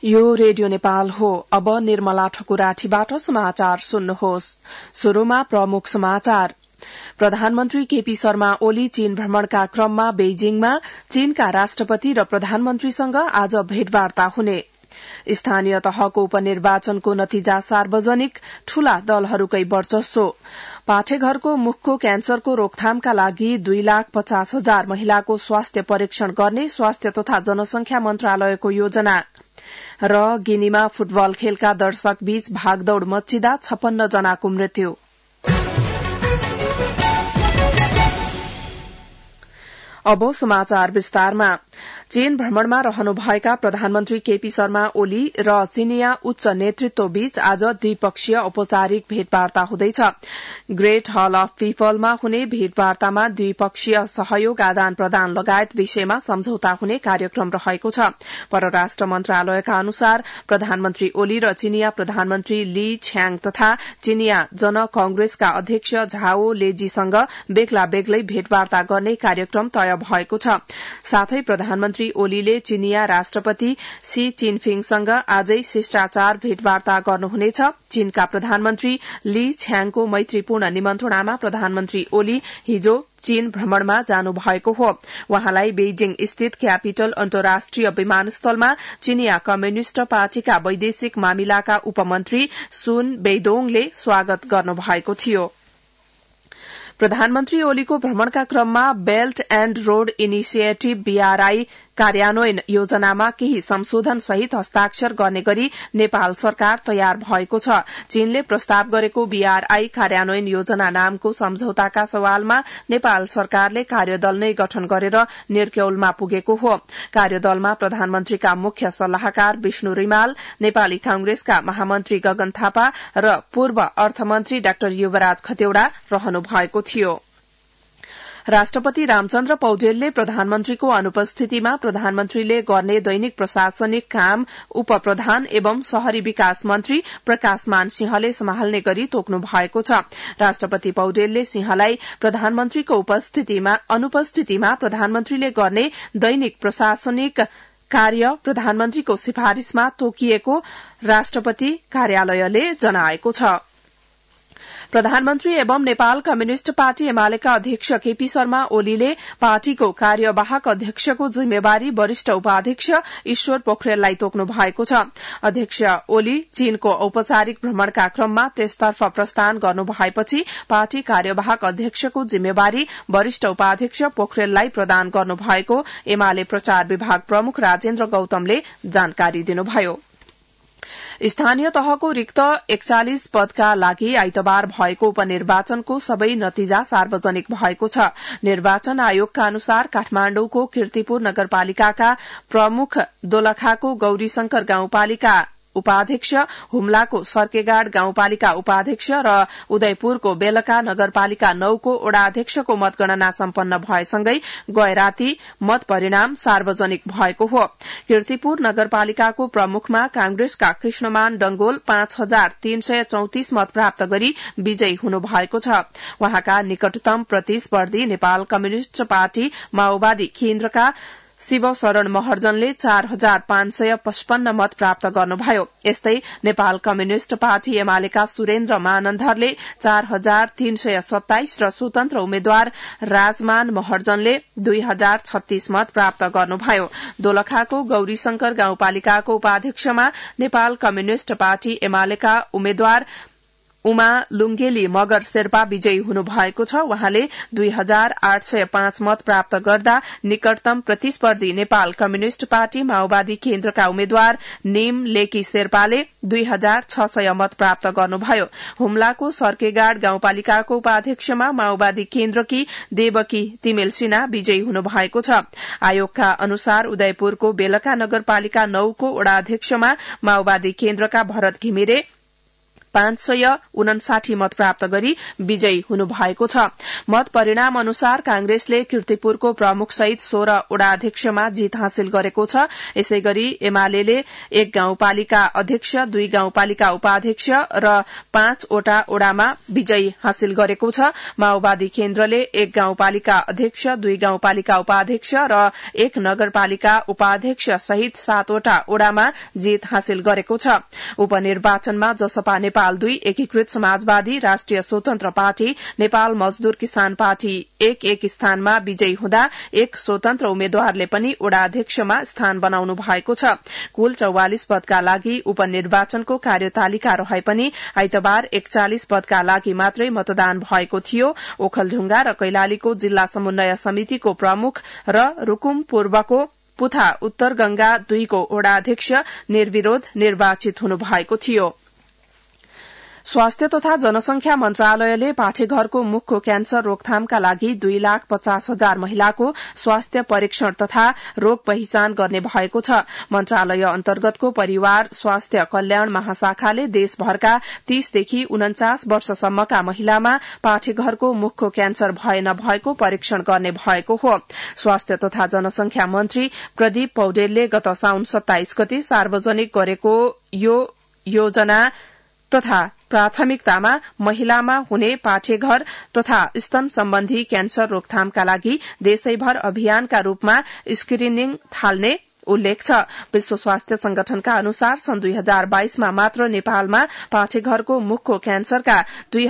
यो रेडियो नेपाल हो। अब निर्मला ठकुराठीबाट समाचार सुन्नुहोस्। शुरूमा प्रमुख समाचार। प्रधानमन्त्री केपी शर्मा ओली चीन भ्रमणका क्रममा बेइजिङमा चीनका राष्ट्रपति र प्रधानमन्त्रीसँग आज भेटवार्ता हुने। स्थानीय तहको उपनिर्वाचनको नतिजा सार्वजनिक, ठूला दलहरूकै वर्चस्व। पाठेघरको मुखको क्यान्सरको रोकथामका लागि 2,50,000 महिलाको स्वास्थ्य परीक्षण गर्ने स्वास्थ्य तथा जनसंख्या मन्त्रालयको योजना। र गिनीमा फुटबल खेलका दर्शक बीच भागदौड़ मच्चिदा 56 जनाको मृत्यु। अब समाचार विस्तारमा। चीन भ्रमणमा रहनुभएका प्रधानमन्त्री केपी शर्मा ओली र चीनिया उच्च नेतृत्व बीच आज द्विपक्षीय औपचारिक भेटवार्ता हुँदैछ। ग्रेट हल अफ पीपलमा हुने भेटवार्तामा द्विपक्षीय सहयोग आदान प्रदान लगायत विषयमा सम्झौता हुने कार्यक्रम रहेको छ। परराष्ट्र मन्त्रालयका अनुसार प्रधानमन्त्री ओली र चीनिया प्रधानमन्त्री ली छ्याङ तथा चीनिया जन कंग्रेसका अध्यक्ष झाओ लेजीसँग बेग्ला बेग्लै भेटवार्ता गर्ने कार्यक्रम तय भएको छ। साथै प्रधानमन्त्री ओलीले चीनिया राष्ट्रपति शी चिनफिङसँग आजै शिष्टाचार भेटवार्ता गर्नुहुनेछ। चीनका प्रधानमन्त्री ली छ्याङको मैत्रीपूर्ण निमन्त्रणामा प्रधानमन्त्री ओली हिजो चीन भ्रमणमा जानुभएको हो। वहाँलाई बेइजिङ स्थित क्यापिटल अन्तर्राष्ट्रिय विमानस्थलमा चीनिया कम्युनिष्ट पार्टीका वैदेशिक मामिलाका उपमन्त्री सुन बेइदोङले स्वागत गर्नुभएको थियो। प्रधानमन्त्री ओलीको भ्रमणका क्रममा belt and road initiative BRI कार्यान्वयन योजनामा केही संशोधन सहित हस्ताक्षर गर्ने गरी नेपाल सरकार तयार भएको छ। चीनले प्रस्ताव गरेको BRI कार्यान्वयन योजना नामको सम्झौताका सवालमा नेपाल सरकारले कार्यदल नै गठन गरेर निर्क्यौलमा पुगेको हो। कार्यदलमा प्रधानमन्त्रीका मुख्य सल्लाहकार विष्णु रिमाल, नेपाली कांग्रेसका महामन्त्री गगन थापा र पूर्व अर्थमन्त्री डाक्टर युवराज खतेवड़ा रहनु भएको थियो। राष्ट्रपति रामचन्द्र पौडेलले प्रधानमन्त्रीको अनुपस्थितिमा प्रधानमन्त्रीले गर्ने दैनिक प्रशासनिक काम उपप्रधान एवं शहरी विकास मन्त्री प्रकाशमान सिंहले सम्हाल्ने गरी तोक्नु भएको छ। राष्ट्रपति पौडेलले सिंहलाई प्रधानमन्त्रीको अनुपस्थितिमा प्रधानमन्त्रीले गर्ने दैनिक प्रशासनिक कार्य प्रधानमन्त्रीको सिफारिशमा तोकिएको राष्ट्रपति कार्यालयले जनाएको छ। प्रधानमन्त्री एवं नेपाल कम्युनिष्ट पार्टी एमालेका अध्यक्ष केपी शर्मा ओलीले पार्टीको कार्यवाहक अध्यक्षको जिम्मेवारी वरिष्ठ उपाध्यक्ष ईश्वर पोखरेललाई तोक्नु भएको छ। अध्यक्ष ओली चीनको औपचारिक भ्रमणका क्रममा त्यसतर्फ प्रस्थान गर्नु भएपछि पार्टी कार्यवाहक अध्यक्षको जिम्मेवारी वरिष्ठ उपाध्यक्ष पोखरेललाई प्रदान गर्नु भएको एमाले प्रचार विभाग प्रमुख राजेन्द्र गौतमले जानकारी दिनुभयो। स्थानीय तहको रिक्त 41 पदका लागि आइतबार भएको उपनिर्वाचनको सबै नतिजा सार्वजनिक भएको छ। निर्वाचन आयोगका अनुसार काठमाण्डुको कीर्तिपुर नगरपालिकाका प्रमुख दोलखाको गौरीशंकर गाउँपालिका उपाध्यक्ष, हुम्लाको सर्केगाड गाउँपालिका उपाध्यक्ष र उदयपुरको बेलका नगरपालिका 9 को वडाध्यक्षको मतगणना सम्पन्न भएसँगै गएराती मत परिणाम सार्वजनिक भएको हो। कीर्तिपुर नगरपालिकाको प्रमुखमा कांग्रेसका कृष्णमान डंगोल 5,334 मत प्राप्त गरी विजयी हुनु भएको छ। वहाँका निकटतम प्रतिस्पर्धी नेपाल कम्युनिष्ट पार्टी माओवादी केन्द्रका शिवशरण महर्जनले 4,555 मत प्राप्त गर्नुभयो। यस्तै नेपाल कम्युनिष्ट पार्टी एमालेका सुरेन्द्र मानन्धरले 4,327 र स्वतन्त्र उम्मेद्वार राजमान महर्जनले 2,036 मत प्राप्त गर्नुभयो। दोलखाको गौरीशंकर गाउँपालिकाको उपाध्यक्षमा नेपाल कम्युनिष्ट पार्टी एमालेका उम्मेद्वार उमा लुंगेली मगर शेर्पा विजयी हुनु भएको छ। वहाँले 2,805 मत प्राप्त गर्दा निकटतम प्रतिस्पर्धी नेपाल कम्युनिष्ट पार्टी माओवादी केन्द्रका उम्मेद्वार नेम लेकी शेर्पाले 2,600 मत प्राप्त गर्नुभयो। हुम्लाको सर्केगाड गाउँपालिकाको उपाध्यक्षमा माओवादी केन्द्रकी देवकी तिमेल सिन्हा विजयी हुनु भएको छ। आयोगका अनुसार उदयपुरको बेलका नगरपालिका 9 को वडाध्यक्षमा माओवादी केन्द्रका भरत घिमिरे 559 मत प्राप्त गरी विजयी हुनुभएको छ। मत परिणाम अनुसार कांग्रेसले कीर्तिपुरको प्रमुख सहित 16 वडाध्यक्षमा जीत हासिल गरेको छ। यसै गरी एमाले 1 गाउँपालिका अध्यक्ष, 2 गाउँपालिका उपाध्यक्ष र 5 वटा वडामा विजयी हासिल गरेको छ। माओवादी केन्द्रले 1 गाउँपालिका अध्यक्ष, 2 गाउँपालिका उपाध्यक्ष र 1 नगरपालिका उपाध्यक्ष सहित 7 वटा वडामा जीत हासिल गरेको छ। उपनिर्वाचनमा जसपा नेपाल 2, एकीकृत समाजवादी, राष्ट्रिय स्वतन्त्र पार्टी, नेपाल मजदूर किसान पार्टी 1 स्थानमा विजयी हुँदा 1 स्वतन्त्र उम्मेद्वारले पनि वडाध्यक्षमा स्थान बनाउनु भएको छ। कुल 44 पदका लागि उपनिर्वाचनको कार्यतालिका रहे पनि आइतबार 41 पदका लागि मात्रै मतदान भएको थियो। ओखलढुंगा र कैलालीको जिल्ला समन्वय समितिको प्रमुख र रुकुम पूर्वको पुथा उत्तर गंगा 2 को वडाध्यक्ष निर्विरोध निर्वाचित हुनुभएको थियो। स्वास्थ्य तथा जनसंख्या मन्त्रालयले पाठेघरको मुखको क्यान्सर रोकथामका लागि 2,50,000 महिलाको स्वास्थ्य परीक्षण तथा रोग पहिचान गर्ने भएको छ। मन्त्रालय अन्तर्गतको परिवार स्वास्थ्य कल्याण महाशाखाले देशभरका 30 देखि 49 वर्षसम्मका महिलामा पाठेघरको मुखको क्यान्सर भए नभएको परीक्षण गर्ने भएको हो। स्वास्थ्य तथा जनसंख्या मन्त्री प्रदीप पौडेलले गत साउन 27 गते सार्वजनिक गरेको यो योजना तथा प्राथमिकतामा महिलामा हुने पाठेघर तथा स्तन सम्बन्धी क्यान्सर रोकथामका लागि देशैभर अभियानका रूपमा स्क्रिनिङ थाल्ने उल्लेख छ। विश्व स्वास्थ्य संगठनका अनुसार सन् 2022 मा मात्र नेपालमा पाठेघरको मुखको क्यान्सरका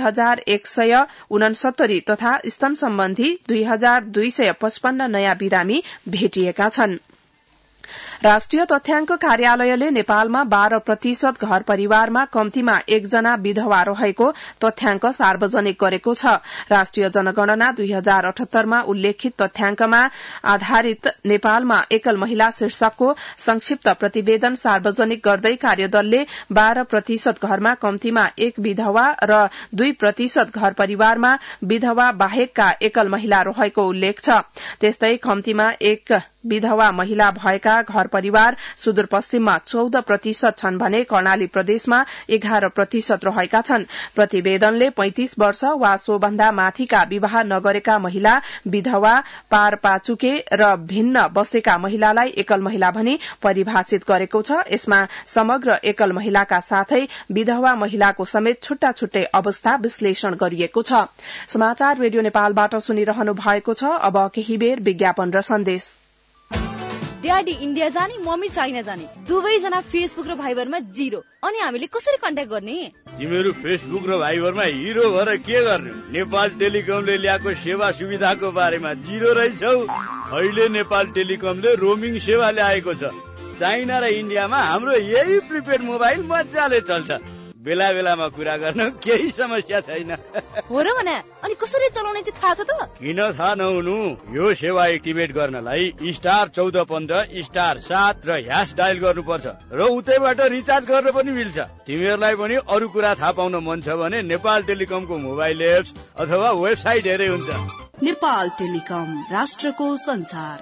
2169 तथा स्तन सम्बन्धी 2255 नयाँ बिरामी भेटिएका छन्। राष्ट्रिय तथ्याङ्क कार्यालयले नेपालमा 12% घर परिवारमा कम्तीमा 1 जना विधवा रहेको तथ्याङ्क सार्वजनिक गरेको छ। राष्ट्रिय जनगणना 2078 मा उल्लेखित तथ्याङ्कमा आधारित नेपालमा एकल महिला शीर्षकको संक्षिप्त प्रतिवेदन सार्वजनिक गर्दै कार्यदलले 12% घरमा कम्तीमा 1 विधवा र 2% घर परिवारमा विधवा बाहेकका एकल महिला रहेको उल्लेख छ। त्यस्तै कम्तीमा 1 विधवा महिला भएका घर परिवार सुदूरपश्चिममा 14% छन् भने कर्णाली प्रदेशमा 11% रहेका छन्। प्रतिवेदनले 35 वर्ष वा सोभन्दा माथिका विवाह नगरेका महिला, विधवा, पारपाचुके र भिन्न बसेका महिलालाई एकल महिला भनी परिभाषित गरेको छ। यसमा समग्र एकल महिलाका साथै विधवा महिलाको समेत छुट्टा छुट्टै अवस्था विश्लेषण गरिएको छ। समाचार रेडियो नेपालबाट सुनिरहनु भएको छ। अब केही बेर विज्ञापन र सन्देश। ड्याडी इन्डिया जाने, मम्मी चाइना जाने, दुवैजना फेसबुक र भाइबरमा 0। अनि हामीले कसरी कन्ट्याक्ट गर्ने? तिमीहरू फेसबुक र भाइबरमा हिरो भएर के गर्ने? नेपाल टेलिकमले ल्याएको सेवा सुविधाको बारेमा 0 रहेछौ। अहिले नेपाल टेलिकमले रोमिङ सेवा ल्याएको छ। चाइना र इन्डियामा हाम्रो यही प्रिपेड मोबाइल मजाले चल्छ। बेला बेलामा कुरा गर्न केही समस्या छैन। हो र भने अनि कसरी चलाउने चाहिँ थाहा छ त? किन थाहा नहुनु? यो सेवा एक्टिभेट गर्नलाई *1415 *7 र # डायल गर्नुपर्छ र उतैबाट रिचार्ज गर्न पनि मिल्छ। तिमीहरूलाई पनि अरू कुरा थाहा पाउन मन छ भने नेपाल टेलिकमको मोबाइल एप्स अथवा वेबसाइट हेरे हुन्छ। नेपाल टेलिकम, राष्ट्रको संचार।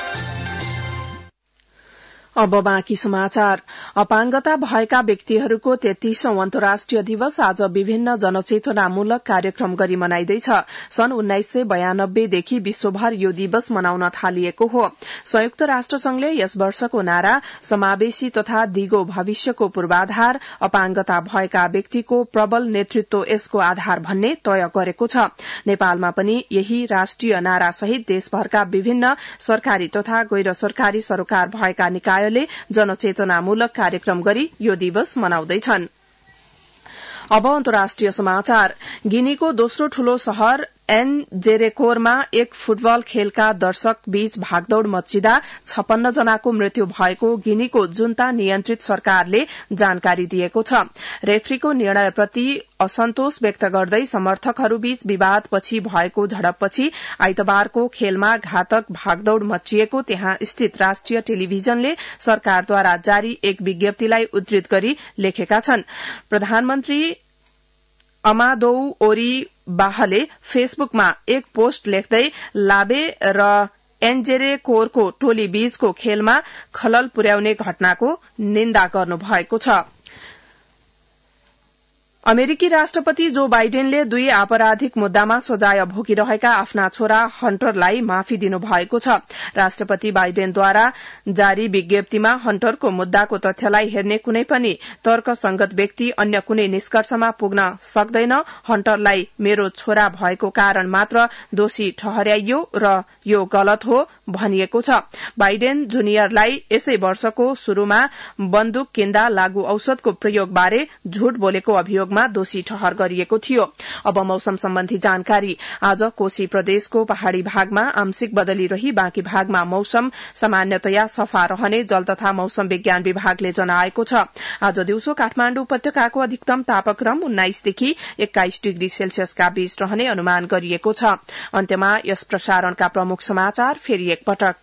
अब बाँकी समाचार। अपाङ्गता भएका व्यक्तिहरूको 33औं अन्तर्राष्ट्रिय दिवस आज विभिन्न जनचेतनामूलक कार्यक्रम गरी मनाइँदैछ। सन् 1992 देखि विश्वभर यो दिवस मनाउन थालिएको हो। संयुक्त राष्ट्र संघले यस वर्षको नारा समावेशी तथा दिगो भविष्यको पूर्वाधार, अपाङ्गता भएका व्यक्तिको प्रबल नेतृत्व यसको आधार भन्ने तय गरेको छ। नेपालमा पनि यही राष्ट्रिय नारा सहित देशभरका विभिन्न सरकारी तथा गैर सरकारी सरोकार भएका निकाय जनचेतनामूलक कार्यक्रम गरी यो दिवस मनाउँदैछन्। अब अन्तर्राष्ट्रिय समाचार। गिनीको दोस्रो ठूलो शहर एनजेरेकोरमा एक फुटबल खेलका दर्शक बीच भागदौड़ मच्चिदा 56 जनाको मृत्यु भएको गिनीको जुन्ता नियन्त्रित सरकारले जानकारी दिएको छ। रेफ्रीको निर्णयप्रति असन्तोष व्यक्त गर्दै समर्थकहरूबीच विवादपछि भएको झडपपछि आइतबारको खेलमा घातक भागदौड़ मच्चिएको त्यहाँ स्थित राष्ट्रिय टेलिभिजनले सरकारद्वारा जारी एक विज्ञप्तिलाई उद्धृत गरी लेखेका छन्। प्रधानमन्त्री अमादौ ओरी बाहले फेसबुकमा एक पोस्ट लेख्दै लाबे र एन्जेरेकोरको टोली बीचको खेलमा खलल पुर्याउने घटनाको निन्दा गर्नुभएको छ। अमेरिकी राष्ट्रपति जो बाइडेनले 2 आपराधिक मुद्दामा सजाय भोगिरहेका आफ्ना छोरा हन्टरलाई माफी दिनुभएको छ। राष्ट्रपति बाइडेनद्वारा जारी विज्ञप्तिमा हन्टरको मुद्दाको तथ्यलाई हेर्ने कुनै पनि तर्कसंगत व्यक्ति अन्य कुनै निष्कर्षमा पुग्न सक्दैन। हन्टरलाई मेरो छोरा भएको कारण मात्र दोषी ठहर्याइयो र यो गलत हो भनिएको छ। बाइडेन जुनियरलाई यसै वर्षको शुरूमा बन्दुक किन्दा लागू औषधको प्रयोगबारे झूट बोलेको अभियोगमा दोषी ठहर गरिएको थियो। अब मौसम सम्बन्धी जानकारी। आज कोशी प्रदेशको पहाड़ी भागमा आंशिक बदली रही बाँकी भागमा मौसम सामान्यतया सफा रहने जल तथा मौसम विज्ञान विभागले जनाएको छ। आज दिउँसो काठमाण्डु उपत्यकाको अधिकतम तापक्रम 19 देखि 21 डिग्री सेल्सियसका बीच रहने अनुमान गरिएको छ। अन्त्यमा यस प्रसारणका प्रमुख समाचार फेरि एकपटक।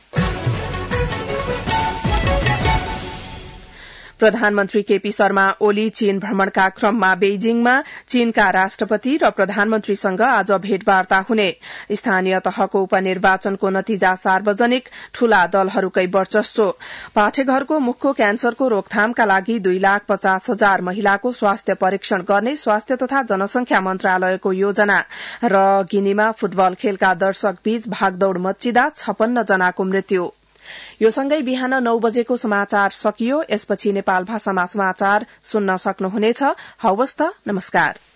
प्रधानमन्त्री केपी शर्मा ओली चीन भ्रमणका क्रममा बेइजिङमा चीनका राष्ट्रपति र प्रधानमन्त्रीसँग आज भेटवार्ता हुने। स्थानीय तहको उपनिर्वाचनको नतिजा सार्वजनिक, ठूला दलहरूकै वर्चस्व। पाठेघरको मुखको क्यान्सरको रोकथामका लागि 2,50,000 महिलाको स्वास्थ्य परीक्षण गर्ने स्वास्थ्य तथा जनसंख्या मन्त्रालयको योजना। र गिनीमा फुटबल खेलका दर्शक बीच भागदौड़ मच्चिदा 56 जनाको मृत्यु। यो सँगै बिहान 9 बजेको समाचार सकियो। यसपछि नेपाल भाषामा समाचार सुन्न सक्नुहुनेछ। हवस् त, नमस्कार।